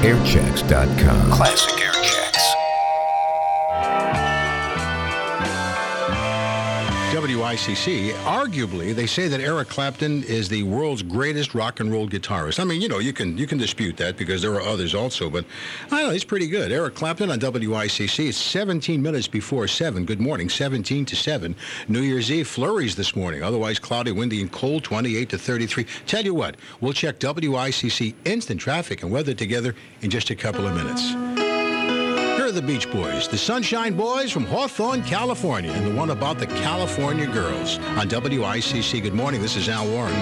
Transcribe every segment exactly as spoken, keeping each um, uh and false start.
airchecks dot com. Classic Air Checks. W I C C, arguably, they say that Eric Clapton is the world's greatest rock and roll guitarist. I mean, you know, you can you can dispute that because there are others also, but I don't know, he's pretty good. Eric Clapton on W I C C. It's seventeen minutes before seven. Good morning, seventeen to seven. New Year's Eve flurries this morning. Otherwise cloudy, windy, and cold, twenty-eight to thirty-three. Tell you what, we'll check W I C C instant traffic and weather together in just a couple of minutes. Here are the Beach Boys, the Sunshine Boys from Hawthorne, California, and the one about the California girls on W I C C. Good morning, this is Al Warren.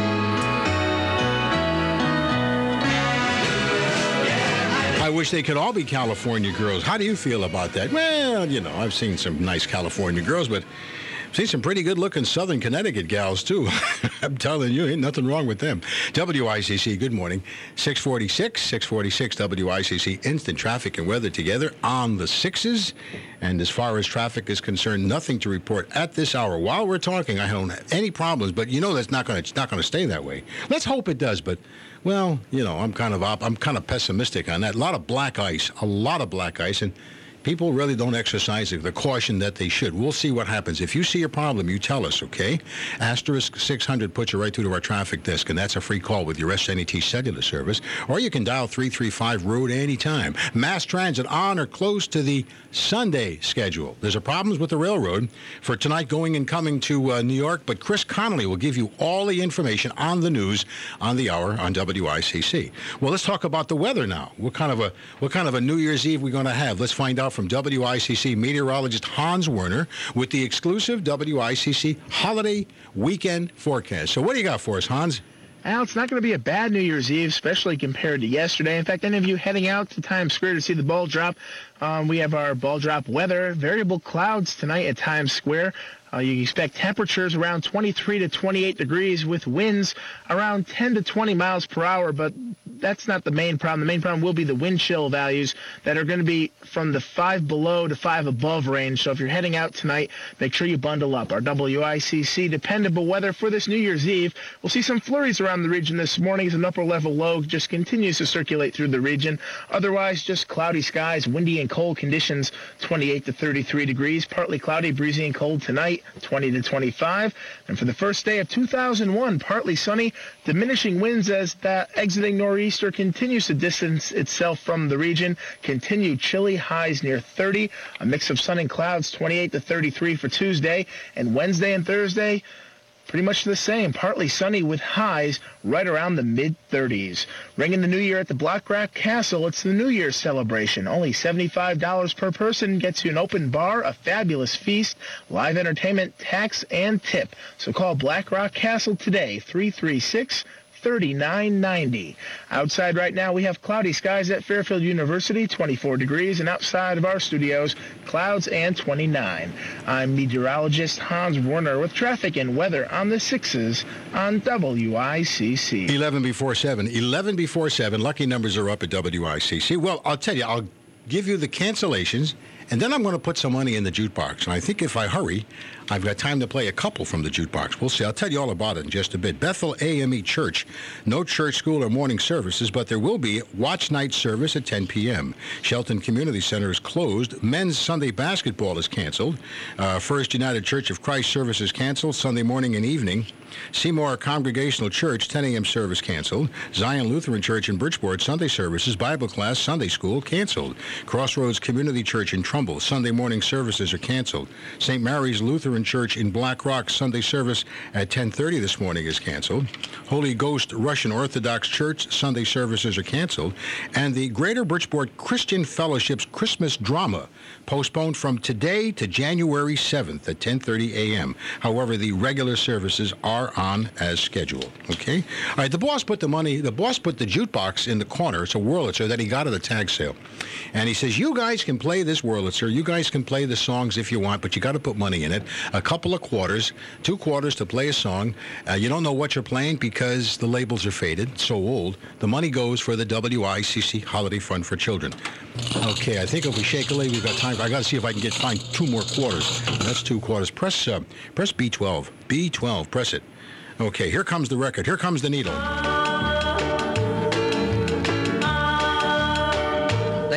I wish they could all be California girls. How do you feel about that? Well, you know, I've seen some nice California girls, but I've seen some pretty good-looking Southern Connecticut gals, too. I'm telling you, ain't nothing wrong with them. W I C C, good morning. six forty-six, six forty-six W I C C, instant traffic and weather together on the sixes. And as far as traffic is concerned, nothing to report at this hour. While we're talking, I don't have any problems, but you know that's not going to it's not going to stay that way. Let's hope it does, but well, you know, I'm kind of op- I'm kind of pessimistic on that. A lot of black ice, a lot of black ice, and people really don't exercise the caution that they should. We'll see what happens. If you see a problem, you tell us, okay? Asterisk six hundred puts you right through to our traffic desk, and that's a free call with your S N E T cellular service. Or you can dial three three five road anytime. Mass transit on or close to the Sunday schedule. There's a problems with the railroad for tonight going and coming to uh, New York, but Chris Connolly will give you all the information on the news on the hour on W I C C. Well, let's talk about the weather now. What kind of a what kind of a New Year's Eve we're going to have? Let's find out from W I C C meteorologist Hans Werner with the exclusive W I C C holiday weekend forecast. So what do you got for us, Hans? Al, it's not going to be a bad New Year's Eve, especially compared to yesterday. In fact, any of you heading out to Times Square to see the ball drop, um, we have our ball drop weather. Variable clouds tonight at Times Square. Uh, you expect temperatures around twenty-three to twenty-eight degrees with winds around ten to twenty miles per hour, but that's not the main problem. The main problem will be the wind chill values that are going to be from the five below to five above range. So if you're heading out tonight, make sure you bundle up. Our W I C C dependable weather for this New Year's Eve. We'll see some flurries around the region this morning as an upper level low just continues to circulate through the region. Otherwise, just cloudy skies, windy and cold conditions, twenty-eight to thirty-three degrees. Partly cloudy, breezy and cold tonight, twenty to twenty-five. And for the first day of two thousand one, partly sunny, diminishing winds as that exiting nor'easter continues to distance itself from the region. Continued chilly, highs near thirty. A mix of sun and clouds, twenty-eight to thirty-three for Tuesday. And Wednesday and Thursday, pretty much the same. Partly sunny with highs right around the mid-thirties. Ringing the new year at the Black Rock Castle, it's the New Year's celebration. Only seventy-five dollars per person gets you an open bar, a fabulous feast, live entertainment, tax, and tip. So call Black Rock Castle today, three three six, thirty-nine ninety. Outside right now, we have cloudy skies at Fairfield University, twenty-four degrees, and outside of our studios, clouds and twenty-nine. I'm meteorologist Hans Werner with traffic and weather on the sixes on W I C C. eleven before seven. eleven before seven. Lucky numbers are up at W I C C. Well, I'll tell you, I'll give you the cancellations, and then I'm going to put some money in the jukebox. And I think if I hurry, I've got time to play a couple from the jukebox. We'll see. I'll tell you all about it in just a bit. Bethel A M E Church. No church, school, or morning services, but there will be watch night service at ten p.m. Shelton Community Center is closed. Men's Sunday basketball is canceled. Uh, First United Church of Christ service is canceled Sunday morning and evening. Seymour Congregational Church, ten a.m. service canceled. Zion Lutheran Church in Bridgeport, Sunday services, Bible class, Sunday school canceled. Crossroads Community Church in Trumbull, Sunday morning services are canceled. Saint Mary's Lutheran Church in Black Rock, Sunday service at ten thirty this morning is canceled. Holy Ghost Russian Orthodox Church, Sunday services are canceled. And the Greater Bridgeport Christian Fellowship's Christmas drama postponed from today to January seventh at ten thirty a.m. However, the regular services are on as scheduled. Okay? All right, the boss put the money, the boss put the jukebox in the corner. It's a Wurlitzer that he got at a tag sale. And he says, you guys can play this Wurlitzer. You guys can play the songs if you want, but you got to put money in it. A couple of quarters, two quarters to play a song. Uh, you don't know what you're playing because the labels are faded, so old. The money goes for the W I C C Holiday Fund for Children. Okay, I think if we shake a leg, we've got time. I got to see if I can get find two more quarters. That's two quarters. Press uh, press B twelve. B twelve. Press it. Okay, here comes the record. Here comes the needle.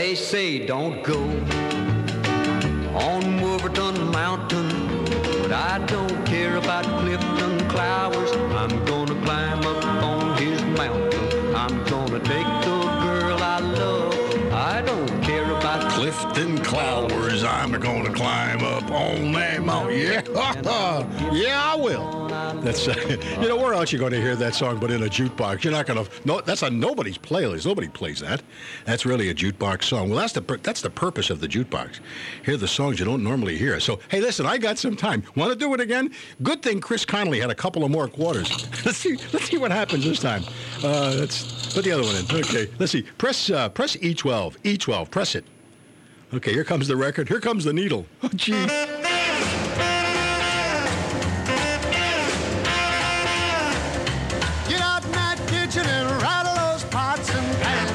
They say don't go on Wolverton Mountain, but I don't care about Clifton Clowers. I'm gonna climb up on his mountain. I'm gonna take the girl I love. I don't care about Clifton Clowers. I'm going to climb up on that mountain. Yeah, yeah, I will. That's uh, you know, where else you going to hear that song but in a jukebox? You're not going to. No, that's on nobody's playlist. Nobody plays that. That's really a jukebox song. Well, that's the that's the purpose of the jukebox. Hear the songs you don't normally hear. So hey, listen, I got some time. Want to do it again? Good thing Chris Connolly had a couple of more quarters. Let's see. Let's see what happens this time. Uh, let's put the other one in. Okay. Let's see. Press uh, press E twelve. E twelve. Press it. Okay. Here comes the record. Here comes the needle. Oh, gee. And rattle those pots and pans.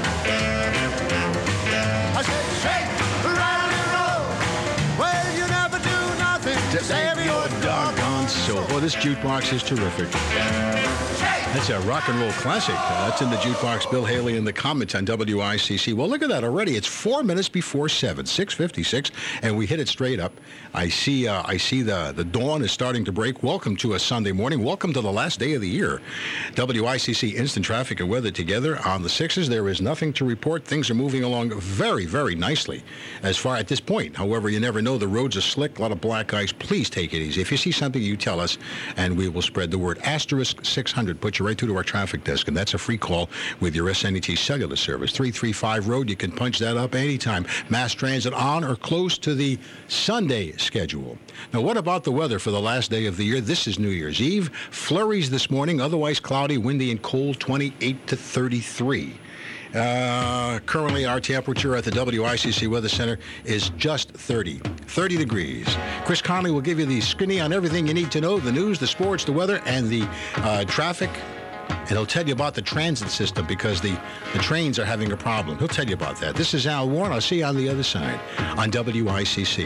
I said, shake, rattle and roll. Well, you never do nothing to save your doggone soul. Boy, this jukebox is terrific. That's a rock and roll classic. Uh, that's in the jukebox. Bill Haley in the comments on W I C C. Well, look at that already. It's four minutes before seven, six fifty-six, and we hit it straight up. I see. Uh, I see the the dawn is starting to break. Welcome to a Sunday morning. Welcome to the last day of the year. W I C C instant traffic and weather together on the sixes. There is nothing to report. Things are moving along very, very nicely as far at this point. However, you never know. The roads are slick. A lot of black ice. Please take it easy. If you see something, you tell us, and we will spread the word. Asterisk six hundred. Put you right through to our traffic desk, and that's a free call with your S N E T cellular service. three three five road. You can punch that up anytime. Mass transit on or close to the Sunday schedule. Now, what about the weather for the last day of the year? This is New Year's Eve. Flurries this morning, otherwise cloudy, windy, and cold, twenty-eight to thirty-three. Uh, currently, our temperature at the W I C C Weather Center is just thirty. thirty degrees. Chris Connolly will give you the skinny on everything you need to know, the news, the sports, the weather, and the uh, traffic. And he'll tell you about the transit system because the, the trains are having a problem. He'll tell you about that. This is Al Warren. I'll see you on the other side on W I C C.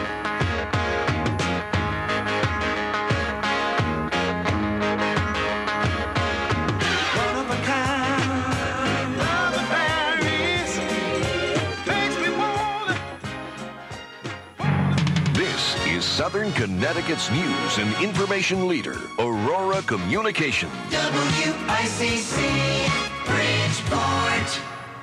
Southern Connecticut's news and information leader, Aurora Communications. W I C C, Bridgeport.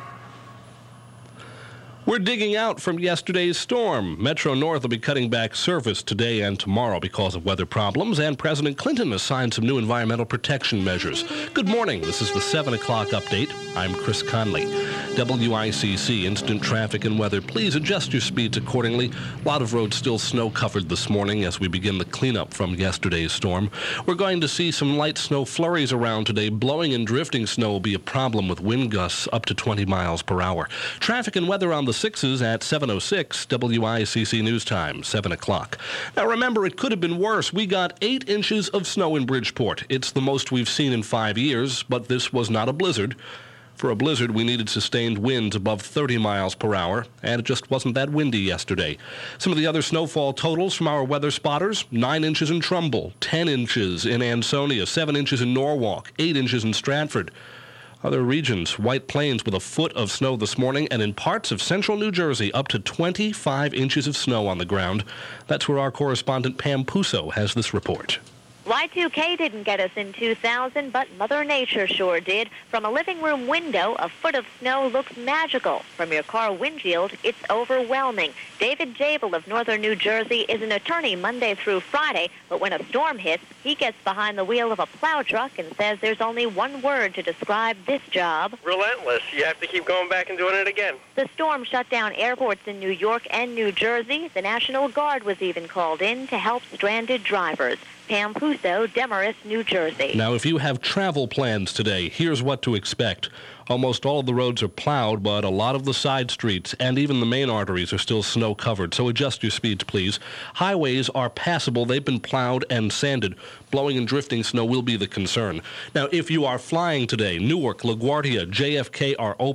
We're digging out from yesterday's storm. Metro North will be cutting back service today and tomorrow because of weather problems, and President Clinton has signed some new environmental protection measures. Good morning. This is the seven o'clock update. I'm Chris Conley. W I C C instant traffic and weather. Please adjust your speeds accordingly. A lot of roads still snow-covered this morning as we begin the cleanup from yesterday's storm. We're going to see some light snow flurries around today. Blowing and drifting snow will be a problem with wind gusts up to twenty miles per hour. Traffic and weather on the sixes at seven oh six, W I C C News Time, seven o'clock. Now remember, it could have been worse. We got eight inches of snow in Bridgeport. It's the most we've seen in five years, but this was not a blizzard. For a blizzard, we needed sustained winds above thirty miles per hour, and it just wasn't that windy yesterday. Some of the other snowfall totals from our weather spotters: nine inches in Trumbull, ten inches in Ansonia, seven inches in Norwalk, eight inches in Stratford. Other regions, White Plains with a foot of snow this morning, and in parts of central New Jersey, up to twenty-five inches of snow on the ground. That's where our correspondent Pam Puso has this report. Y two K didn't get us in two thousand, but Mother Nature sure did. From a living room window, a foot of snow looks magical. From your car windshield, it's overwhelming. David Jabel of northern New Jersey is an attorney Monday through Friday, but when a storm hits, he gets behind the wheel of a plow truck and says there's only one word to describe this job. Relentless. You have to keep going back and doing it again. The storm shut down airports in New York and New Jersey. The National Guard was even called in to help stranded drivers. Pam Puso, Demarest, New Jersey. Now, if you have travel plans today, here's what to expect. Almost all of the roads are plowed, but a lot of the side streets and even the main arteries are still snow-covered, so adjust your speeds, please. Highways are passable. They've been plowed and sanded. Blowing and drifting snow will be the concern. Now, if you are flying today, Newark, LaGuardia, J F K are open.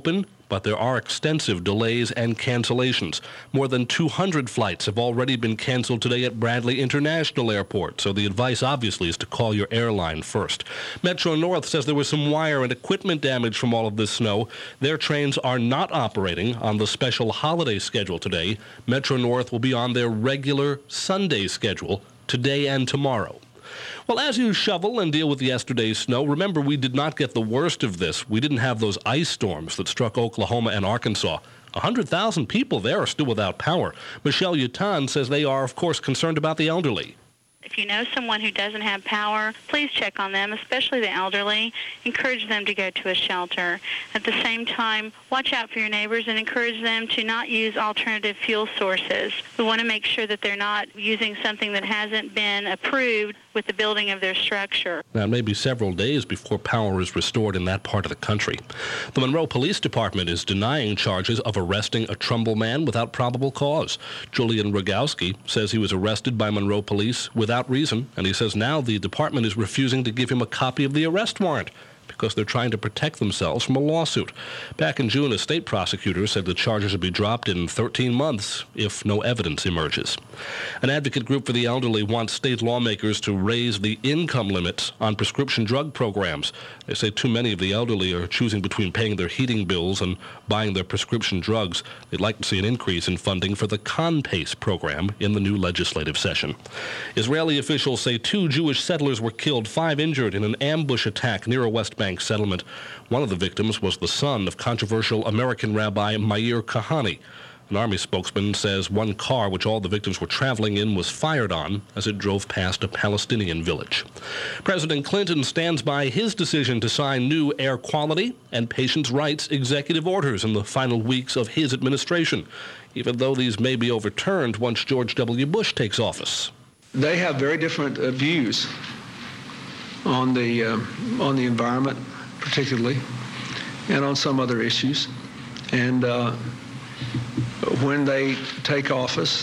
but there are extensive delays and cancellations. More than two hundred flights have already been canceled today at Bradley International Airport, so the advice obviously is to call your airline first. Metro North says there was some wire and equipment damage from all of this snow. Their trains are not operating on the special holiday schedule today. Metro North will be on their regular Sunday schedule today and tomorrow. Well, as you shovel and deal with yesterday's snow, remember we did not get the worst of this. We didn't have those ice storms that struck Oklahoma and Arkansas. one hundred thousand people there are still without power. Michelle Yutan says they are, of course, concerned about the elderly. If you know someone who doesn't have power, please check on them, especially the elderly. Encourage them to go to a shelter. At the same time, watch out for your neighbors and encourage them to not use alternative fuel sources. We want to make sure that they're not using something that hasn't been approved with the building of their structure. Now, it may be several days before power is restored in that part of the country. The Monroe Police Department is denying charges of arresting a Trumbull man without probable cause. Julian Rogowski says he was arrested by Monroe Police without reason, and he says now the department is refusing to give him a copy of the arrest warrant because they're trying to protect themselves from a lawsuit. Back in June, a state prosecutor said the charges would be dropped in thirteen months if no evidence emerges. An advocate group for the elderly wants state lawmakers to raise the income limits on prescription drug programs. They say too many of the elderly are choosing between paying their heating bills and buying their prescription drugs. They'd like to see an increase in funding for the ConPACE program in the new legislative session. Israeli officials say two Jewish settlers were killed, five injured in an ambush attack near a West Bank settlement. One of the victims was the son of controversial American Rabbi Meir Kahane. An army spokesman says one car which all the victims were traveling in was fired on as it drove past a Palestinian village. President Clinton stands by his decision to sign new air quality and patients' rights executive orders in the final weeks of his administration, even though these may be overturned once George W. Bush takes office. They have very different uh, views on the uh, on the environment, particularly, and on some other issues. And uh, when they take office,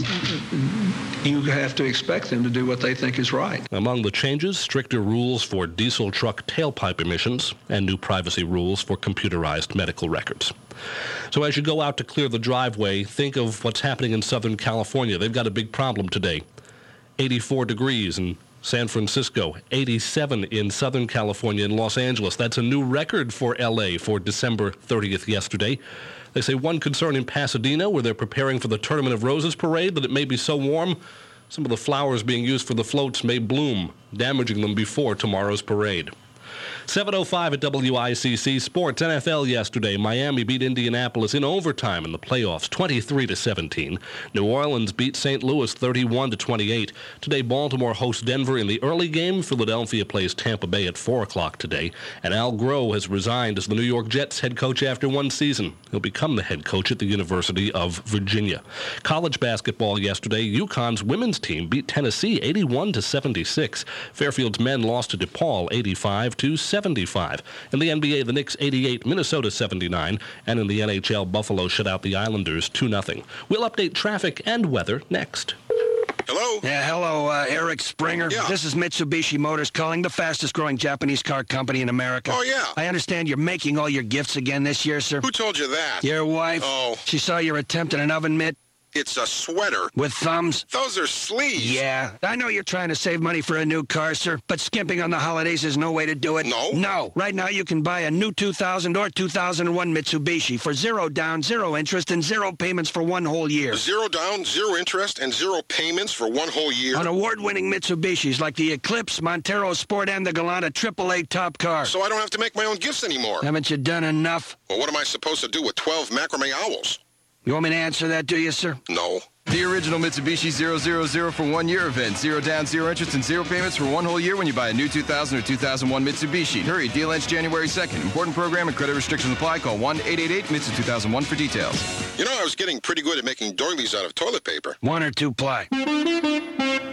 you have to expect them to do what they think is right. Among the changes, stricter rules for diesel truck tailpipe emissions and new privacy rules for computerized medical records. So as you go out to clear the driveway, think of what's happening in Southern California. They've got a big problem today. eighty-four degrees in San Francisco, eighty-seven in Southern California and Los Angeles. That's a new record for L A for December thirtieth yesterday. They say one concern in Pasadena, where they're preparing for the Tournament of Roses parade, that it may be so warm, some of the flowers being used for the floats may bloom, damaging them before tomorrow's parade. seven oh five at W I C C Sports. N F L yesterday. Miami beat Indianapolis in overtime in the playoffs, twenty-three to seventeen. New Orleans beat Saint Louis thirty-one to twenty-eight. Today, Baltimore hosts Denver in the early game. Philadelphia plays Tampa Bay at four o'clock today. And Al Groh has resigned as the New York Jets head coach after one season. He'll become the head coach at the University of Virginia. College basketball yesterday. UConn's women's team beat Tennessee eighty-one to seventy-six. Fairfield's men lost to DePaul eighty-five to seventy-five. In the N B A, the Knicks eighty-eight, Minnesota seventy-nine, and in the N H L, Buffalo shut out the Islanders two nothing. We'll update traffic and weather next. Hello? Yeah, hello, uh, Eric Springer. Yeah. This is Mitsubishi Motors calling, the fastest growing Japanese car company in America. Oh, yeah. I understand you're making all your gifts again this year, sir. Who told you that? Your wife. Oh. She saw your attempt at an oven mitt. It's a sweater. With thumbs? Those are sleeves. Yeah. I know you're trying to save money for a new car, sir, but skimping on the holidays is no way to do it. No? No. Right now you can buy a new two thousand or two thousand one Mitsubishi for zero down, zero interest, and zero payments for one whole year. Zero down, zero interest, and zero payments for one whole year? On award-winning Mitsubishis like the Eclipse, Montero Sport, and the Galanta triple A top car. So I don't have to make my own gifts anymore? Haven't you done enough? Well, what am I supposed to do with twelve macrame owls? You want me to answer that, do you, sir? No. The original Mitsubishi zero zero zero for one year event. Zero down, zero interest, and zero payments for one whole year when you buy a new two thousand or two thousand one Mitsubishi. Hurry, deal ends January second. Important program and credit restrictions apply. Call one eight eight eight Mitsu two thousand one for details. You know, I was getting pretty good at making doilies out of toilet paper. One or two ply.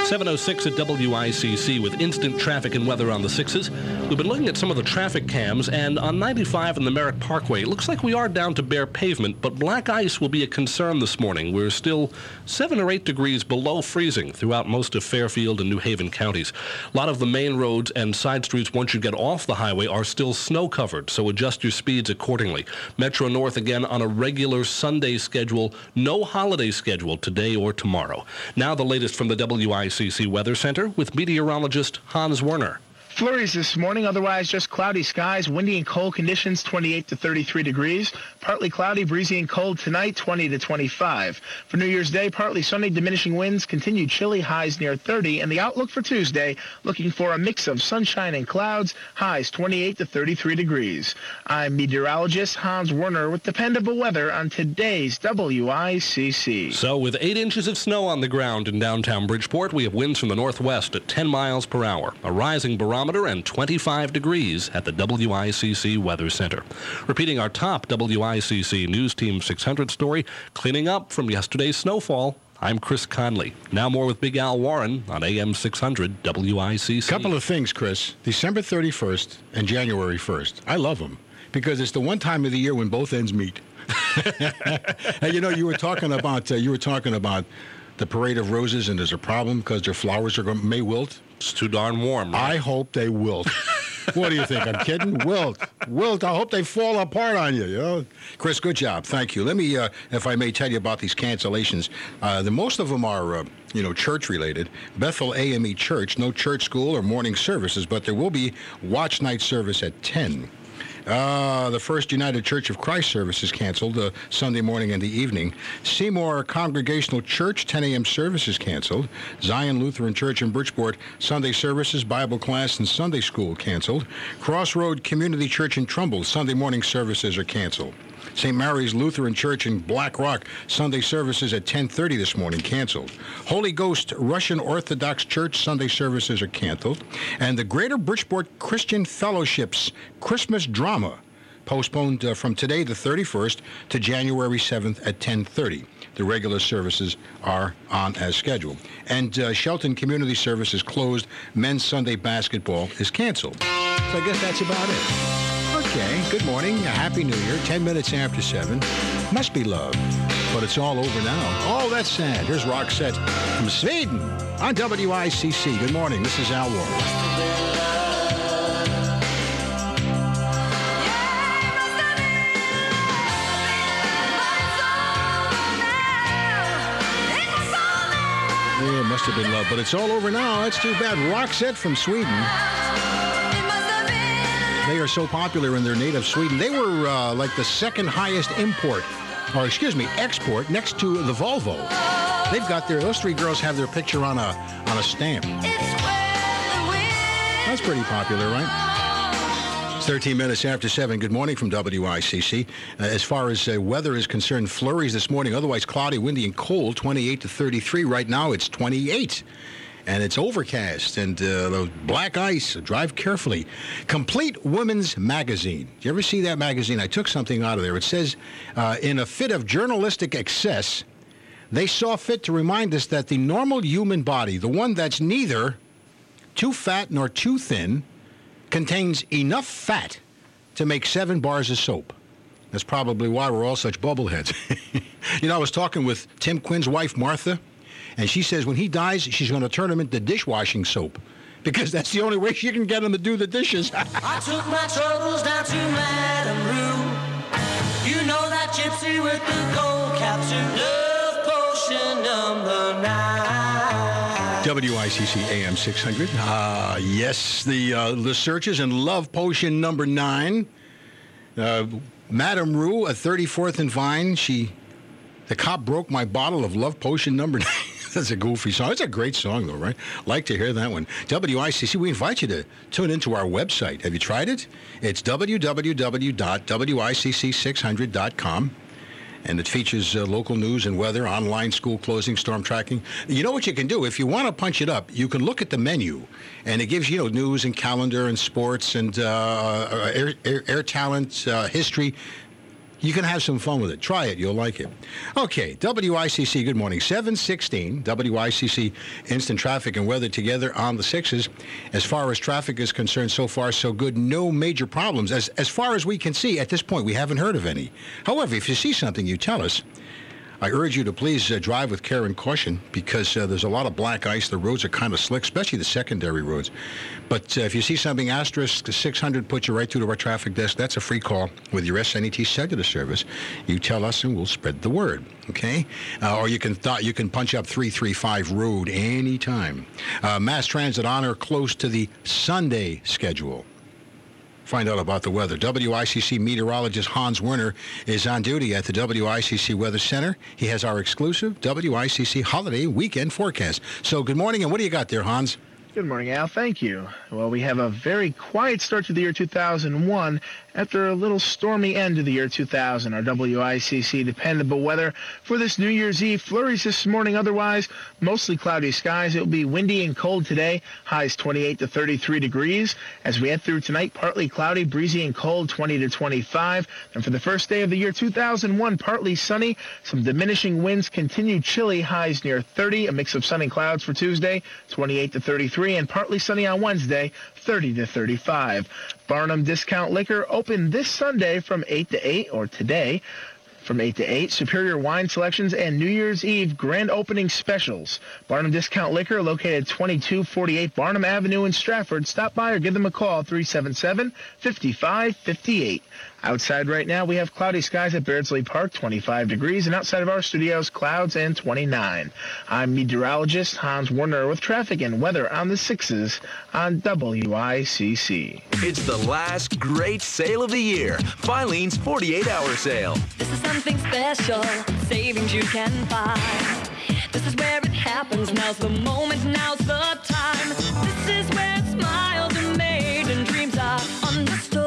seven oh six at W I C C with instant traffic and weather on the sixes. We've been looking at some of the traffic cams, and on ninety-five and the Merrick Parkway, it looks like we are down to bare pavement, but black ice will be a concern this morning. We're still seven or eight degrees below freezing throughout most of Fairfield and New Haven counties. A lot of the main roads and side streets once you get off the highway are still snow-covered, so adjust your speeds accordingly. Metro North again on a regular Sunday schedule, no holiday schedule today or tomorrow. Now the latest from the W I C C Weather Center with meteorologist Hans Werner. Flurries this morning, otherwise just cloudy skies, windy and cold conditions, twenty-eight to thirty-three degrees. Partly cloudy, breezy and cold tonight, twenty to twenty-five. For New Year's Day, partly sunny, diminishing winds, continued chilly, highs near thirty. And the outlook for Tuesday, looking for a mix of sunshine and clouds, highs twenty-eight to thirty-three degrees. I'm meteorologist Hans Werner with dependable weather on today's W I C C. So with eight inches of snow on the ground in downtown Bridgeport, we have winds from the northwest at ten miles per hour, a rising barometer, and twenty-five degrees at the W I C C Weather Center. Repeating our top W I C C News Team six hundred story, cleaning up from yesterday's snowfall. I'm Chris Conley. Now more with Big Al Warren on A M six hundred W I C C. Couple of things, Chris. December thirty-first and January first. I love them because it's the one time of the year when both ends meet. And you know, you were talking about uh, you were talking about the Parade of Roses, and there's a problem because their flowers are going, may wilt. It's too darn warm. Right? I hope they wilt. What do you think? I'm kidding? Wilt. Wilt. I hope they fall apart on you. You know? Chris, good job. Thank you. Let me, uh, if I may, tell you about these cancellations. Uh, the most of them are, uh, you know, church-related. Bethel A M E Church, no church, school, or morning services, but there will be watch night service at ten. Uh, the First United Church of Christ service is canceled uh, Sunday morning and the evening. Seymour Congregational Church, ten a.m. service is canceled. Zion Lutheran Church in Bridgeport, Sunday services, Bible class, and Sunday school canceled. Crossroad Community Church in Trumbull, Sunday morning services are canceled. Saint Mary's Lutheran Church in Black Rock, Sunday services at ten thirty this morning, canceled. Holy Ghost Russian Orthodox Church, Sunday services are canceled. And the Greater Bridgeport Christian Fellowship's Christmas drama, postponed uh, from today, the thirty-first, to January seventh at ten thirty. The regular services are on as scheduled. And uh, Shelton Community Service is closed. Men's Sunday basketball is canceled. So I guess that's about it. Okay, good morning. A happy New Year. Ten minutes after seven. Must be love. But it's all over now. Oh, that's sad. Here's Roxette from Sweden on W I C C. Good morning. This is Al Warren. Yeah, it must have been love, but it's all over now. That's too bad. Roxette from Sweden. They are so popular in their native Sweden. They were uh, like the second highest import, or excuse me, export, next to the Volvo. They've got their, those three girls have their picture on a on a stamp. That's pretty popular, right? It's thirteen minutes after seven. Good morning from W I C C. Uh, as far as uh, weather is concerned, flurries this morning, otherwise cloudy, windy, and cold, twenty-eight to thirty-three. Right now, it's twenty-eight. And it's overcast and uh, black ice. Drive carefully. Complete Women's Magazine. Did you ever see that magazine? I took something out of there. It says, uh, in a fit of journalistic excess, they saw fit to remind us that the normal human body, the one that's neither too fat nor too thin, contains enough fat to make seven bars of soap. That's probably why we're all such bubbleheads. You know, I was talking with Tim Quinn's wife, Martha, and she says when he dies, she's going to turn him into dishwashing soap because that's the only way she can get him to do the dishes. I took my troubles down to Madame Rue. You know that gypsy with the gold capsule. Love potion number nine. W I C C A M six hundred. Ah, uh, yes, the uh, the searches and love potion number nine. Uh, Madame Rue at thirty-fourth and Vine. She, the cop broke my bottle of love potion number nine. That's a goofy song. It's a great song, though, right? Like to hear that one. W I C C, we invite you to tune into our website. Have you tried it? It's w w w dot w i c c six hundred dot com. And it features uh, local news and weather, online school closing, storm tracking. You know what you can do? If you want to punch it up, you can look at the menu. And it gives you, you know, news and calendar and sports and uh, air, air, air talent, uh, history. You can have some fun with it. Try it. You'll like it. Okay, W I C C, good morning. seven sixteen, W I C C instant traffic and weather together on the sixes. As far as traffic is concerned, so far so good. No major problems. As, as far as we can see, at this point, we haven't heard of any. However, if you see something, you tell us. I urge you to please uh, drive with care and caution because uh, there's a lot of black ice. The roads are kind of slick, especially the secondary roads. But uh, if you see something, asterisk six hundred, put you right through to our traffic desk. That's a free call with your S N E T cellular service. You tell us and we'll spread the word, okay? Uh, or you can th- you can punch up three three five road anytime. Uh, Mass Transit Honor close to the Sunday schedule. Find out about the weather. W I C C meteorologist Hans Werner is on duty at the W I C C Weather Center. He has our exclusive W I C C holiday weekend forecast. So good morning, and what do you got there, Hans? Good morning, Al. Thank you. Well, we have a very quiet start to the year two thousand one after a little stormy end to the year two thousand. Our W I C C dependable weather for this New Year's Eve. Flurries this morning. Otherwise, mostly cloudy skies. It will be windy and cold today. Highs twenty-eight to thirty-three degrees. As we head through tonight, partly cloudy, breezy and cold, twenty to twenty-five. And for the first day of the year two thousand one, partly sunny. Some diminishing winds, continue chilly, highs near thirty. A mix of sun and clouds for Tuesday, twenty-eight to thirty-three. And partly sunny on Wednesday, thirty to thirty-five. Barnum Discount Liquor open this Sunday from eight to eight, or today from eight to eight. Superior wine selections and New Year's Eve grand opening specials. Barnum Discount Liquor located twenty-two forty-eight Barnum Avenue in Stratford. Stop by or give them a call, three seven seven, five five five eight. Outside right now, we have cloudy skies at Beardsley Park, twenty-five degrees, and outside of our studios, clouds and twenty-nine. I'm meteorologist Hans Werner with traffic and weather on the sixes on W I C C. It's the last great sale of the year, Filene's forty-eight hour sale. This is something special, savings you can find. This is where it happens, now's the moment, now's the time. This is where smiles are made and dreams are understood.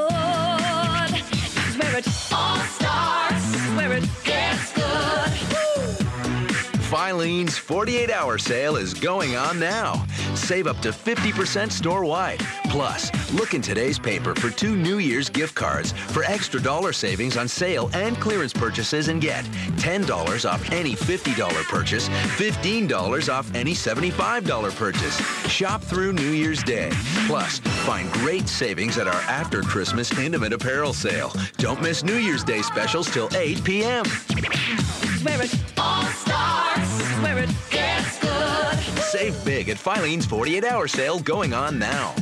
Where it all starts, where it gets good. Woo! Filene's forty-eight hour sale is going on now. Save up to fifty percent store-wide. Plus, look in today's paper for two New Year's gift cards for extra dollar savings on sale and clearance purchases and get ten dollars off any fifty dollar purchase, fifteen dollars off any seventy-five dollar purchase. Shop through New Year's Day. Plus, find great savings at our after Christmas intimate apparel sale. Don't miss New Year's Day specials till eight p.m. Where it all starts, where it gets good. Save big at Filene's forty-eight hour sale going on now.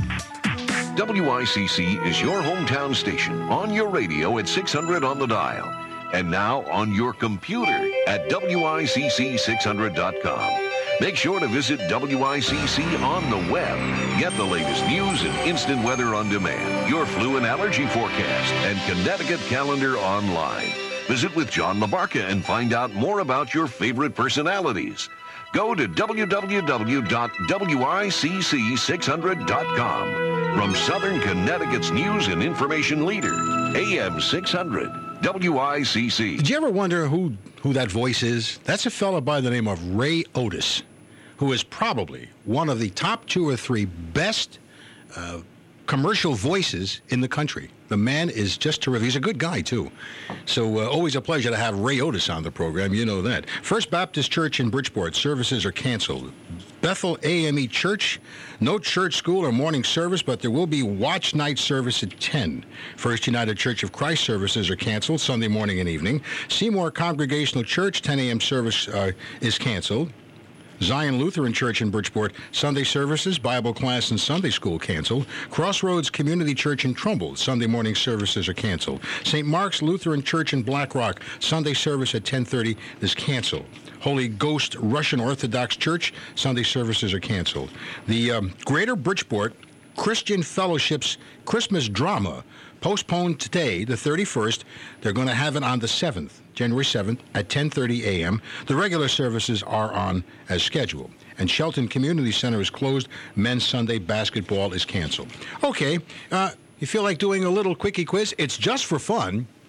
W I C C is your hometown station on your radio at six hundred on the dial. And now on your computer at W I C C six hundred dot com. Make sure to visit W I C C on the web. Get the latest news and instant weather on demand, your flu and allergy forecast, and Connecticut calendar online. Visit with John Labarca and find out more about your favorite personalities. Go to w w w dot w i c c six hundred dot com. From Southern Connecticut's news and information leader, A M six hundred, W I C C. Did you ever wonder who, who that voice is? That's a fella by the name of Ray Otis, who is probably one of the top two or three best uh, commercial voices in the country. The man is just terrific. He's a good guy, too. So uh, always a pleasure to have Ray Otis on the program. You know that. First Baptist Church in Bridgeport. Services are canceled. Bethel A M E Church, no church, school, or morning service, but there will be watch night service at ten. First United Church of Christ services are canceled Sunday morning and evening. Seymour Congregational Church, ten a.m. service uh, is canceled. Zion Lutheran Church in Bridgeport, Sunday services, Bible class, and Sunday school canceled. Crossroads Community Church in Trumbull, Sunday morning services are canceled. Saint Mark's Lutheran Church in Black Rock, Sunday service at ten thirty is canceled. Holy Ghost Russian Orthodox Church, Sunday services are canceled. The um, Greater Bridgeport Christian Fellowship's Christmas drama postponed today, the thirty-first. They're going to have it on the seventh, January seventh, at ten thirty a.m. The regular services are on as scheduled. And Shelton Community Center is closed. Men's Sunday basketball is canceled. Okay, uh, you feel like doing a little quickie quiz? It's just for fun.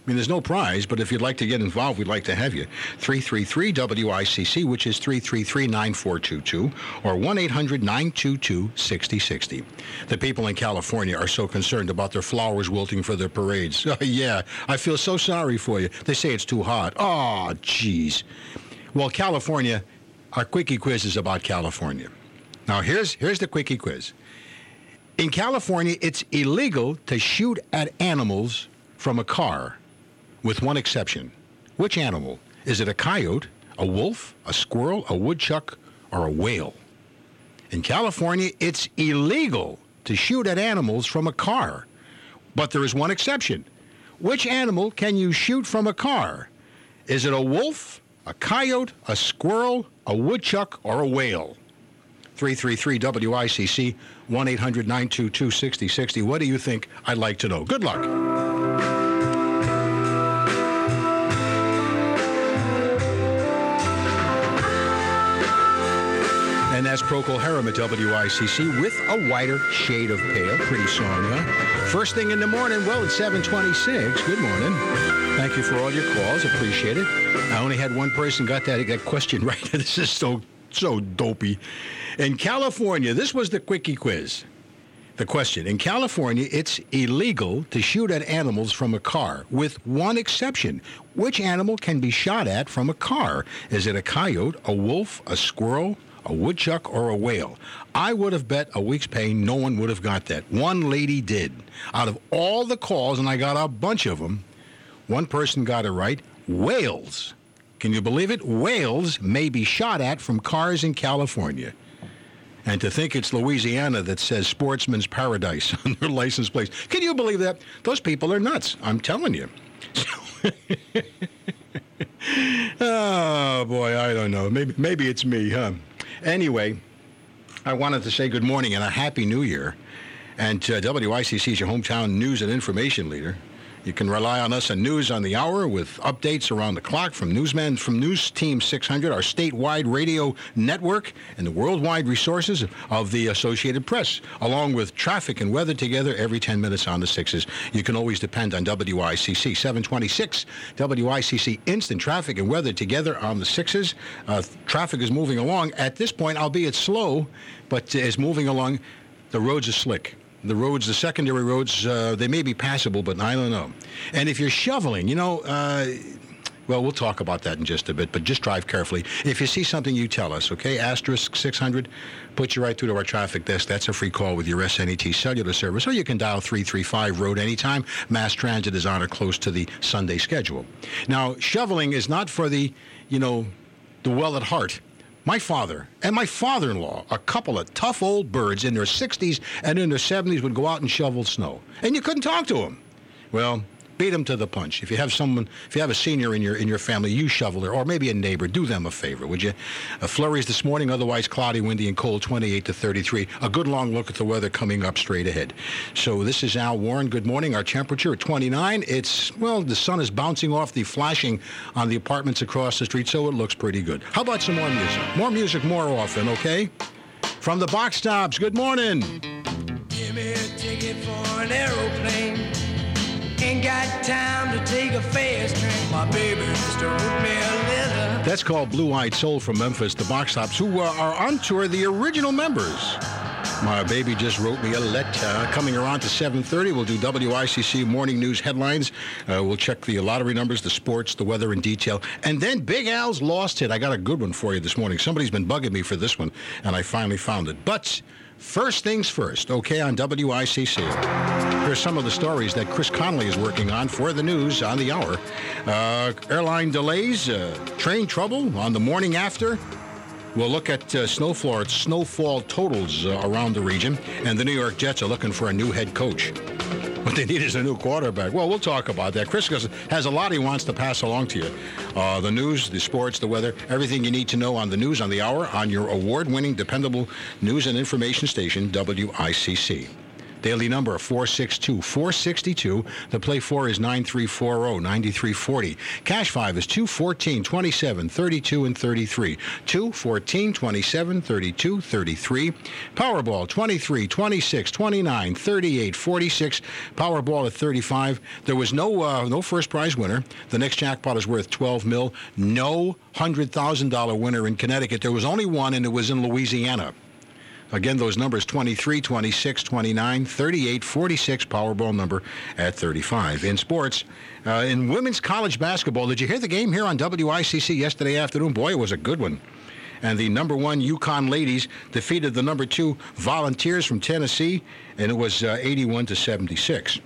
mean, there's no prize, but if you'd like to get involved, we'd like to have you. three three three W I C C, which is three three three, nine four two two, or one eight hundred, nine two two, six zero six zero. The people in California are so concerned about their flowers wilting for their parades. Oh, yeah, I feel so sorry for you. They say it's too hot. Oh, jeez. Well, California, our Quickie Quiz is about California. Now, here's here's the Quickie Quiz. In California, it's illegal to shoot at animals from a car, with one exception. Which animal? Is it a coyote, a wolf, a squirrel, a woodchuck, or a whale? In California, it's illegal to shoot at animals from a car, but there is one exception. Which animal can you shoot from a car? Is it a wolf, a coyote, a squirrel, a woodchuck, or a whale? three three three W I C C, one eight hundred, nine two two, six zero six zero. What do you think? I'd like to know. Good luck. And that's Procol Harum at W I C C with a whiter shade of pale. Pretty song, huh? First thing in the morning, well, it's seven twenty-six. Good morning. Thank you for all your calls. Appreciate it. I only had one person got that, that question right. This is so, so dopey. In California, this was the Quickie Quiz. The question, in California, it's illegal to shoot at animals from a car, with one exception. Which animal can be shot at from a car? Is it a coyote, a wolf, a squirrel, a woodchuck, or a whale? I would have bet a week's pay no one would have got that. One lady did. Out of all the calls, and I got a bunch of them, one person got it right. Whales. Can you believe it? Whales may be shot at from cars in California. And to think it's Louisiana that says Sportsman's Paradise on their license plates. Can you believe that? Those people are nuts. I'm telling you. Oh, boy, I don't know. Maybe, maybe it's me, huh? Anyway, I wanted to say good morning and a happy new year. And uh, W I C C is your hometown news and information leader. You can rely on us on News on the Hour with updates around the clock from newsmen from News Team six hundred, our statewide radio network, and the worldwide resources of the Associated Press, along with traffic and weather together every ten minutes on the sixes. You can always depend on W I C C. seven twenty-six, W I C C instant traffic and weather together on the sixes. Uh, traffic is moving along. At this point, albeit slow, but is moving along. The roads are slick. The roads, the secondary roads, uh, they may be passable, but I don't know. And if you're shoveling, you know, uh, well, we'll talk about that in just a bit, but just drive carefully. If you see something, you tell us, okay? Asterisk six hundred, put you right through to our traffic desk. That's a free call with your S N E T cellular service, or you can dial three three five road anytime. Mass transit is on or close to the Sunday schedule. Now, shoveling is not for the, you know, the well at heart. My father and my father-in-law, a couple of tough old birds in their sixties and in their seventies, would go out and shovel snow. And you couldn't talk to them. Well, beat them to the punch. If you have someone, if you have a senior in your in your family, you shoveler, or maybe a neighbor, do them a favor, would you? Uh, flurries this morning, otherwise cloudy, windy, and cold, twenty-eight to thirty-three. A good long look at the weather coming up straight ahead. So this is Al Warren. Good morning. Our temperature at twenty-nine. It's, well, the sun is bouncing off the flashing on the apartments across the street, so it looks pretty good. How about some more music? More music more often, okay? From the box stops, good morning. Give me a ticket for an aeroplane. Ain't got time to take a fast train. My baby just wrote me a letter. That's called Blue Eyed Soul from Memphis, the box stops, who uh, are on tour, the original members. My baby just wrote me a letter. Coming around to seven thirty, we'll do W I C C morning news headlines. Uh, we'll check the lottery numbers, the sports, the weather in detail. And then Big Al's Lost Hit. I got a good one for you this morning. Somebody's been bugging me for this one, and I finally found it. But first things first, okay, on W I C C. Here's some of the stories that Chris Connolly is working on for the news on the hour. Uh, airline delays, uh, train trouble on the morning after. We'll look at uh, snowfall, snowfall totals uh, around the region. And the New York Jets are looking for a new head coach. What they need is a new quarterback. Well, we'll talk about that. Chris has a lot he wants to pass along to you. Uh, the news, the sports, the weather, everything you need to know on the news on the hour on your award-winning, dependable news and information station, W I C C. Daily number four sixty-two. four sixty-two. The play four is nine three four zero, ninety-three forty. Cash five is two fourteen, twenty-seven, thirty-two, and thirty-three. two fourteen, twenty-seven, thirty-two, thirty-three. Powerball twenty-three, twenty-six, twenty-nine, thirty-eight, forty-six. Powerball at thirty-five. There was no uh, no first prize winner. The next jackpot is worth twelve mil. No one hundred thousand dollars winner in Connecticut. There was only one, and it was in Louisiana. Again, those numbers, twenty-three, twenty-six, twenty-nine, thirty-eight, forty-six, Powerball number at thirty-five. In sports, uh, in women's college basketball, did you hear the game here on W I C C yesterday afternoon? Boy, it was a good one. And the number one UConn ladies defeated the number two Volunteers from Tennessee, and it was uh, eighty-one to seventy-six.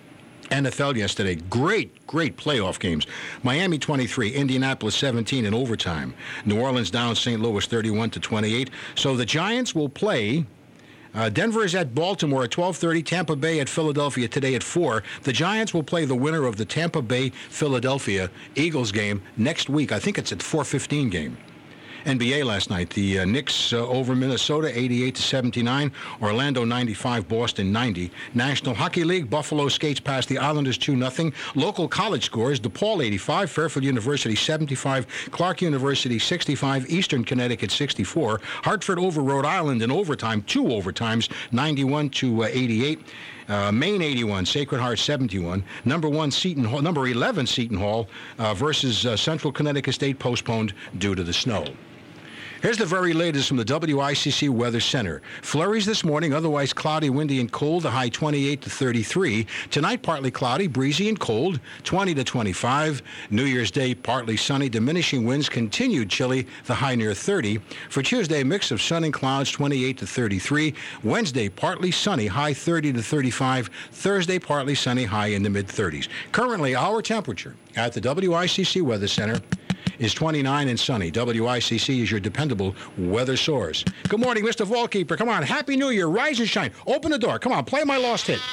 N F L yesterday, great, great playoff games. Miami twenty-three, Indianapolis seventeen in overtime. New Orleans down Saint Louis thirty-one to twenty-eight. So the Giants will play. Uh, Denver is at Baltimore at twelve thirty. Tampa Bay at Philadelphia today at four. The Giants will play the winner of the Tampa Bay-Philadelphia Eagles game next week. I think it's at four fifteen game. N B A last night, the uh, Knicks uh, over Minnesota, eighty-eight to seventy-nine. Orlando ninety-five, Boston ninety. National Hockey League, Buffalo skates past the Islanders two nothing. Local college scores, DePaul eighty-five, Fairfield University seventy-five, Clark University sixty-five, Eastern Connecticut sixty-four. Hartford over Rhode Island in overtime, two overtimes, ninety-one to eighty-eight. Uh, Maine eighty-one, Sacred Heart seventy-one. Number one Seton Hall, number eleven Seton Hall uh, versus uh, Central Connecticut State postponed due to the snow. Here's the very latest from the W I C C Weather Center. Flurries this morning, otherwise cloudy, windy, and cold, the high twenty-eight to thirty-three. Tonight, partly cloudy, breezy, and cold, twenty to twenty-five. New Year's Day, partly sunny, diminishing winds, continued chilly, the high near thirty. For Tuesday, mix of sun and clouds, twenty-eight to thirty-three. Wednesday, partly sunny, high thirty to thirty-five. Thursday, partly sunny, high in the mid-thirties. Currently, our temperature at the W I C C Weather Center is twenty-nine and sunny. W I C C is your dependable weather source. Good morning, Mister Vaultkeeper. Come on, Happy New Year. Rise and shine. Open the door. Come on, play my lost hit.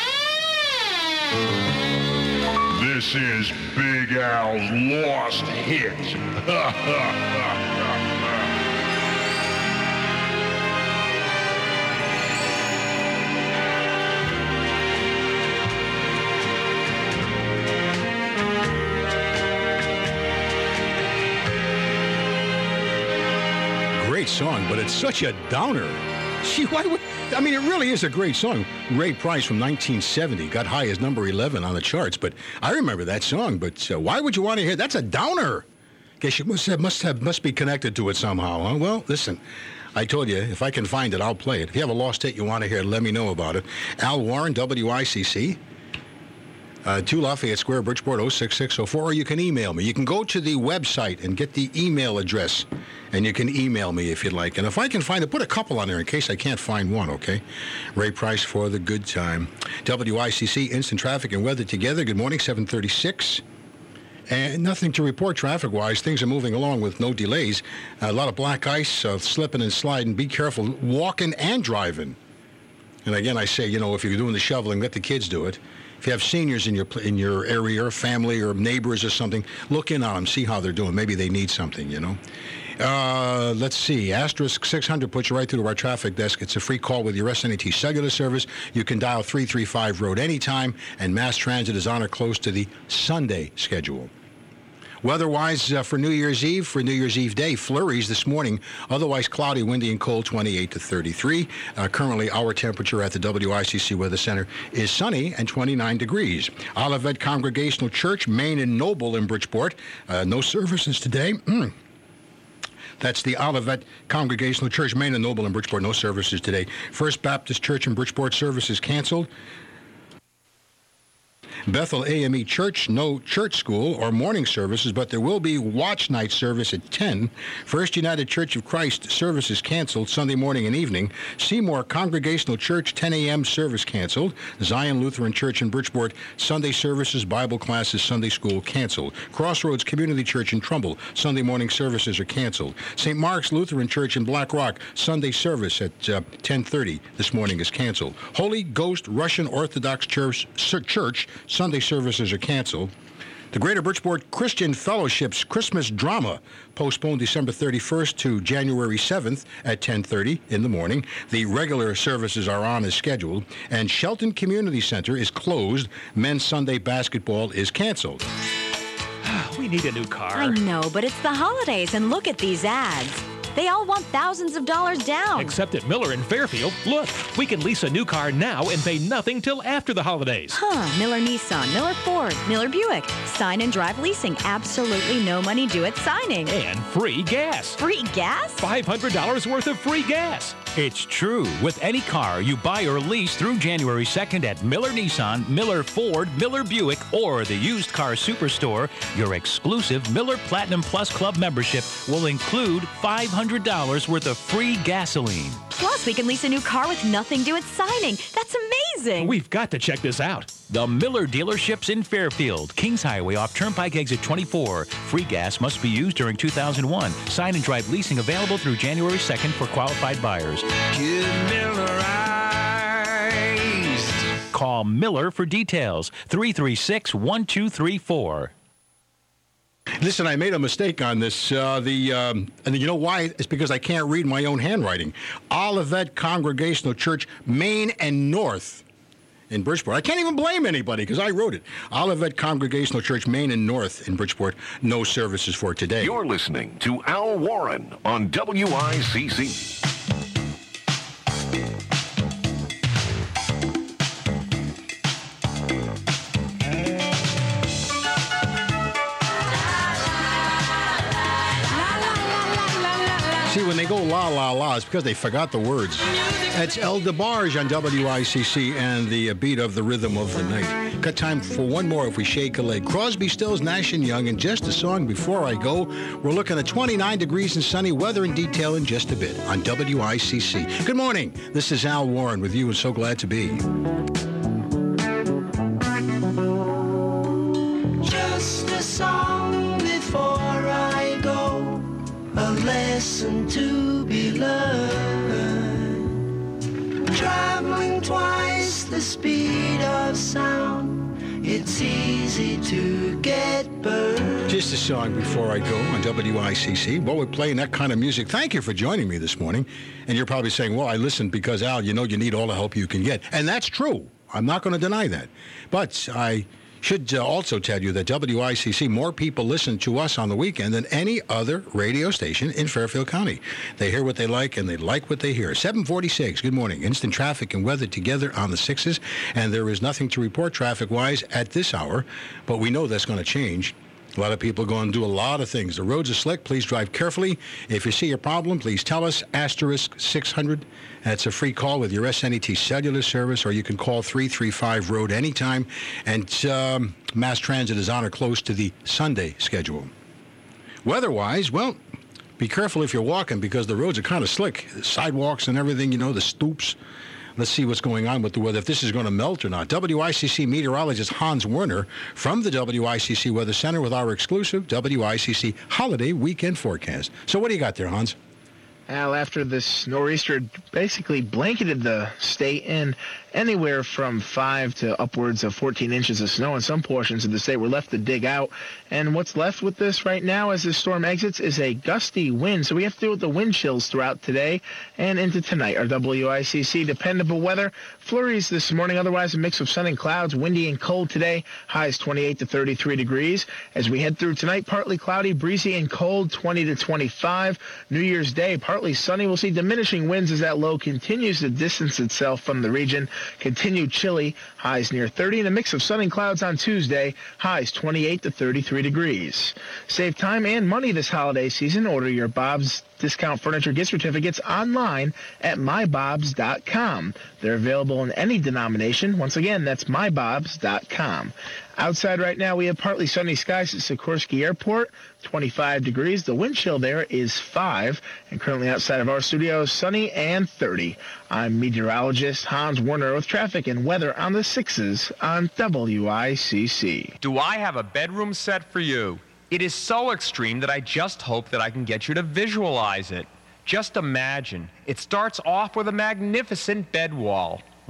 This is Big Al's Lost Hit. Great song, but it's such a downer. Gee, why would, I mean, it really is a great song. Ray Price from nineteen seventy got high as number eleven on the charts, but I remember that song, but uh, why would you want to hear, that's a downer. Guess you must have, must have, must be connected to it somehow, huh? Well, listen, I told you, if I can find it, I'll play it. If you have a lost hit you want to hear, let me know about it. Al Warren, W I C C. Uh, two Lafayette Square, Bridgeport, oh six six oh four, or you can email me. You can go to the website and get the email address, and you can email me if you'd like. And if I can find it, put a couple on there in case I can't find one, okay? Ray Price for the good time. W I C C, instant traffic and weather together. Good morning, seven thirty-six. And nothing to report traffic-wise. Things are moving along with no delays. A lot of black ice, uh, slipping and sliding. Be careful walking and driving. And again, I say, you know, if you're doing the shoveling, let the kids do it. If you have seniors in your in your area, or family, or neighbors or something, look in on them, see how they're doing. Maybe they need something, you know. Uh, let's see. Asterisk six hundred puts you right through to our traffic desk. It's a free call with your S N A T cellular service. You can dial three three five road anytime, and mass transit is on or close to the Sunday schedule. Weather-wise, uh, for New Year's Eve, for New Year's Eve day, flurries this morning. Otherwise cloudy, windy, and cold, twenty-eight to thirty-three. Uh, currently, our temperature at the W I C C Weather Center is sunny and twenty-nine degrees. Olivet Congregational Church, Main and Noble in Bridgeport. Uh, no services today. Mm. That's the Olivet Congregational Church, Main and Noble in Bridgeport. No services today. First Baptist Church in Bridgeport, services canceled. Bethel A M E Church, no church school or morning services, but there will be watch night service at ten. First United Church of Christ service is canceled Sunday morning and evening. Seymour Congregational Church, ten a.m. service canceled. Zion Lutheran Church in Bridgeport, Sunday services, Bible classes, Sunday school canceled. Crossroads Community Church in Trumbull, Sunday morning services are canceled. Saint Mark's Lutheran Church in Black Rock, Sunday service at uh, ten thirty this morning is canceled. Holy Ghost Russian Orthodox Church, Church Sunday services are canceled. The Greater Bridgeport Christian Fellowship's Christmas drama postponed December thirty-first to January seventh at ten thirty in the morning. The regular services are on as scheduled, and Shelton Community Center is closed. Men's Sunday basketball is canceled. We need a new car. I know, but it's the holidays, and look at these ads. They all want thousands of dollars down. Except at Miller in Fairfield. Look, we can lease a new car now and pay nothing till after the holidays. Huh, Miller Nissan, Miller Ford, Miller Buick. Sign and drive leasing. Absolutely no money due at signing. And free gas. Free gas? five hundred dollars worth of free gas. It's true. With any car you buy or lease through January second at Miller Nissan, Miller Ford, Miller Buick, or the Used Car Superstore, your exclusive Miller Platinum Plus Club membership will include five hundred dollars worth of free gasoline. Plus, we can lease a new car with nothing due at signing. That's amazing. We've got to check this out. The Miller dealerships in Fairfield, Kings Highway off Turnpike exit twenty-four. Free gas must be used during two thousand one. Sign and drive leasing available through January second for qualified buyers. Get Millerized. Call Miller for details. three three six, one two three four. Listen, I made a mistake on this. Uh, the um, and you know why? It's because I can't read my own handwriting. Olivet Congregational Church, Main and North in Bridgeport. I can't even blame anybody because I wrote it. Olivet Congregational Church, Main and North in Bridgeport. No services for today. You're listening to Al Warren on W I C C. See, when they go la, la, la, it's because they forgot the words. That's El DeBarge on W I C C and the beat of the rhythm of the night. Got time for one more if we shake a leg. Crosby, Stills, Nash and Young, and just a song before I go. We're looking at twenty-nine degrees and sunny weather in detail in just a bit on W I C C. Good morning. This is Al Warren with you, and so glad to be. Just a song before I go, a lesson to be learned. Traveling twice the speed of sound, it's easy to get burned. Just a song before I go on W I C C. Well, we're playing that kind of music. Thank you for joining me this morning. And you're probably saying, well, I listened because, Al, you know you need all the help you can get. And that's true. I'm not going to deny that. But I should uh, also tell you that W I C C, more people listen to us on the weekend than any other radio station in Fairfield County. They hear what they like, and they like what they hear. seven forty-six, good morning. Instant traffic and weather together on the sixes, and there is nothing to report traffic-wise at this hour, but we know that's going to change. A lot of people are going to do a lot of things. The roads are slick. Please drive carefully. If you see a problem, please tell us. Asterisk six hundred. That's a free call with your S N E T cellular service, or you can call three three five road anytime. And um, mass transit is on or close to the Sunday schedule. Weather-wise, well, be careful if you're walking because the roads are kind of slick. The sidewalks and everything, you know, the stoops. Let's see what's going on with the weather, if this is going to melt or not. W I C C meteorologist Hans Werner from the W I C C Weather Center with our exclusive W I C C holiday weekend forecast. So what do you got there, Hans? Al, after this nor'easter basically blanketed the state in anywhere from five to upwards of fourteen inches of snow in some portions of the state, we're left to dig out. And what's left with this right now as the storm exits is a gusty wind. So we have to deal with the wind chills throughout today and into tonight. Our W I C C dependable weather, flurries this morning, otherwise a mix of sun and clouds, windy and cold today, highs twenty-eight to thirty-three degrees. As we head through tonight, partly cloudy, breezy and cold, twenty to twenty-five. New Year's Day, partly sunny. We'll see diminishing winds as that low continues to distance itself from the region. Continued chilly, highs near thirty, and a mix of sun and clouds on Tuesday, highs twenty-eight to thirty-three degrees. Save time and money this holiday season. Order your Bob's Discount Furniture gift certificates online at my bobs dot com. They're available in any denomination. Once again, that's my bobs dot com. Outside right now, we have partly sunny skies at Sikorsky Airport, twenty-five degrees. The wind chill there is five. And currently outside of our studio, sunny and thirty. I'm meteorologist Hans Werner with traffic and weather on the sixes on W I C C. Do I have a bedroom set for you? It is so extreme that I just hope that I can get you to visualize it. Just imagine, it starts off with a magnificent bed wall.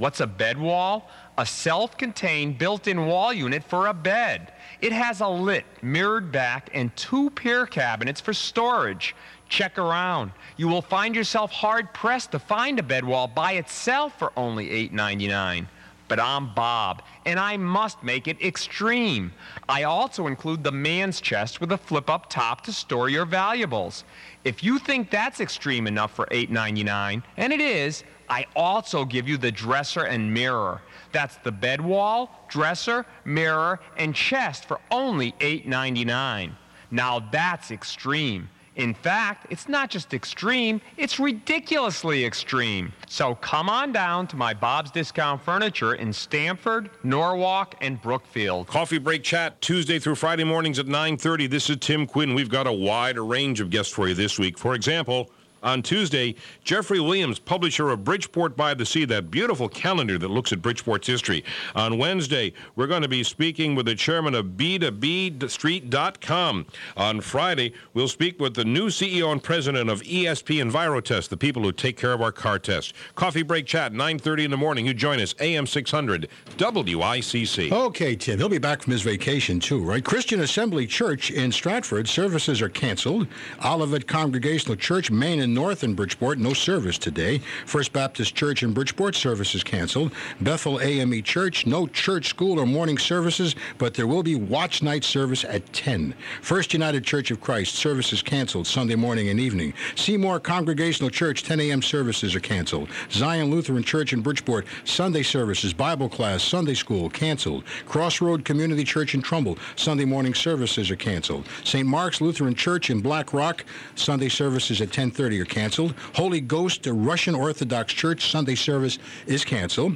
What's a bed wall? A self-contained built-in wall unit for a bed. It has a lit, mirrored back and two pier cabinets for storage. Check around. You will find yourself hard-pressed to find a bed wall by itself for only eight ninety-nine. But I'm Bob, and I must make it extreme. I also include the man's chest with a flip-up top to store your valuables. If you think that's extreme enough for eight ninety-nine, and it is, I also give you the dresser and mirror. That's the bed wall, dresser, mirror, and chest for only eight ninety-nine. Now that's extreme. In fact, it's not just extreme, it's ridiculously extreme. So come on down to my Bob's Discount Furniture in Stamford, Norwalk, and Brookfield. Coffee Break Chat, Tuesday through Friday mornings at nine thirty. This is Tim Quinn. We've got a wide range of guests for you this week. For example, on Tuesday, Jeffrey Williams, publisher of Bridgeport by the Sea, that beautiful calendar that looks at Bridgeport's history. On Wednesday, we're going to be speaking with the chairman of B two B Street dot com. On Friday, we'll speak with the new C E O and president of E S P Envirotest, the people who take care of our car tests. Coffee Break Chat, nine thirty in the morning. You join us, A M six hundred, W I C C. Okay, Tim. He'll be back from his vacation, too, right? Christian Assembly Church in Stratford, services are canceled. Olivet Congregational Church, Main and North in Bridgeport, no service today. First Baptist Church in Bridgeport, services canceled. Bethel A M E Church, no church, school, or morning services, but there will be watch night service at ten. First United Church of Christ, services canceled Sunday morning and evening. Seymour Congregational Church, ten a.m. services are canceled. Zion Lutheran Church in Bridgeport, Sunday services, Bible class, Sunday school, canceled. Crossroad Community Church in Trumbull, Sunday morning services are canceled. Saint Mark's Lutheran Church in Black Rock, Sunday services at ten thirty are canceled. Holy Ghost Russian Orthodox Church Sunday service is canceled.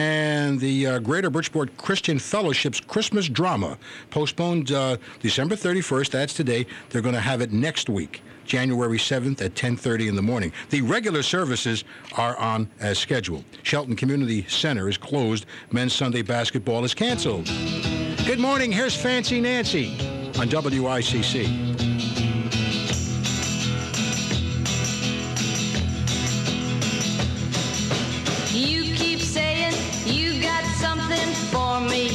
And the uh, Greater Bridgeport Christian Fellowship's Christmas drama postponed uh, December thirty-first. That's today. They're going to have it next week, January seventh at ten thirty in the morning. The regular services are on as scheduled. Shelton Community Center is closed. Men's Sunday basketball is canceled. Good morning. Here's Fancy Nancy on W I C C. You keep saying you got something for me,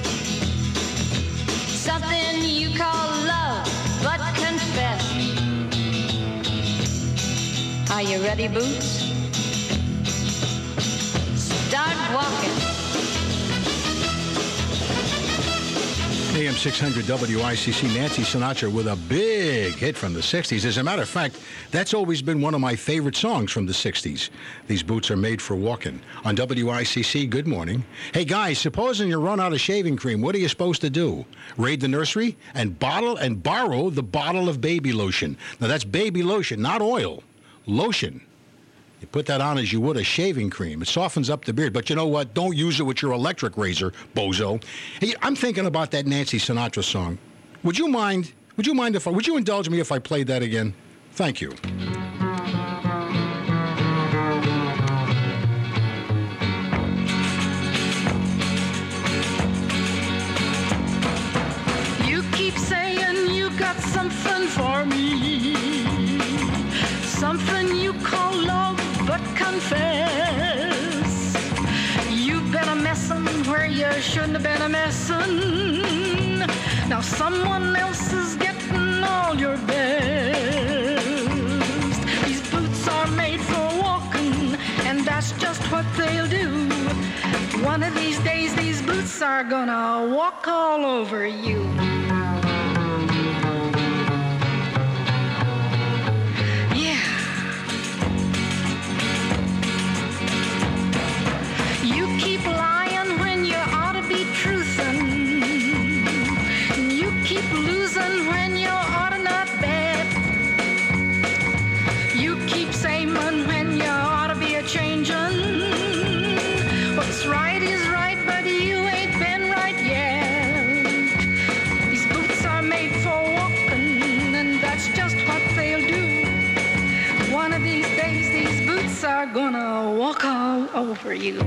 something you call love, but confess. Are you ready, Boots? Start walking. A M six hundred W I C C, Nancy Sinatra with a big hit from the sixties. As a matter of fact, that's always been one of my favorite songs from the sixties. These boots are made for walking. On W I C C, good morning. Hey, guys, supposing you run out of shaving cream, what are you supposed to do? Raid the nursery and bottle and borrow the bottle of baby lotion. Now, that's baby lotion, not oil. Lotion. You put that on as you would a shaving cream. It softens up the beard. But you know what? Don't use it with your electric razor, bozo. Hey, I'm thinking about that Nancy Sinatra song. Would you mind? Would you mind if I? Would you indulge me if I played that again? Thank you. You keep saying you got something for me, something you call love, but confess. You've been a messin' where you shouldn't have been a messin'. Now someone else is getting all your best. These boots are made for walking, and that's just what they'll do. One of these days, these boots are gonna walk all over you. You keep lying when you ought to be truthin'. You keep losing when you ought to not bet. You keep saying when you ought to be a changin'. What's right is right, but you ain't been right yet. These boots are made for walking, and that's just what they'll do. One of these days, these boots are gonna walk all over you.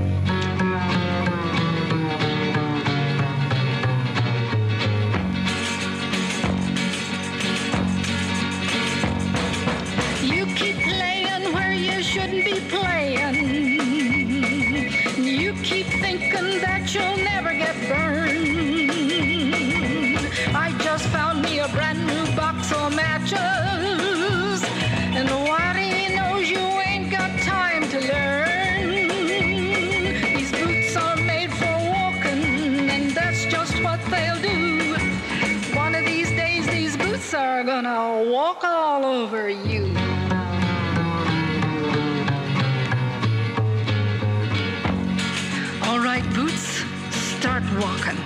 You keep playing where you shouldn't be playing. You they're gonna walk all over you. All right, Boots, start walking.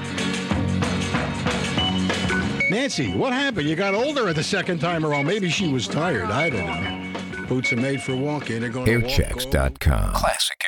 Nancy, what happened? You got older the second time around. Maybe she was tired. I don't know. Boots are made for walking. They're going to walk. Airchecks dot com. Classic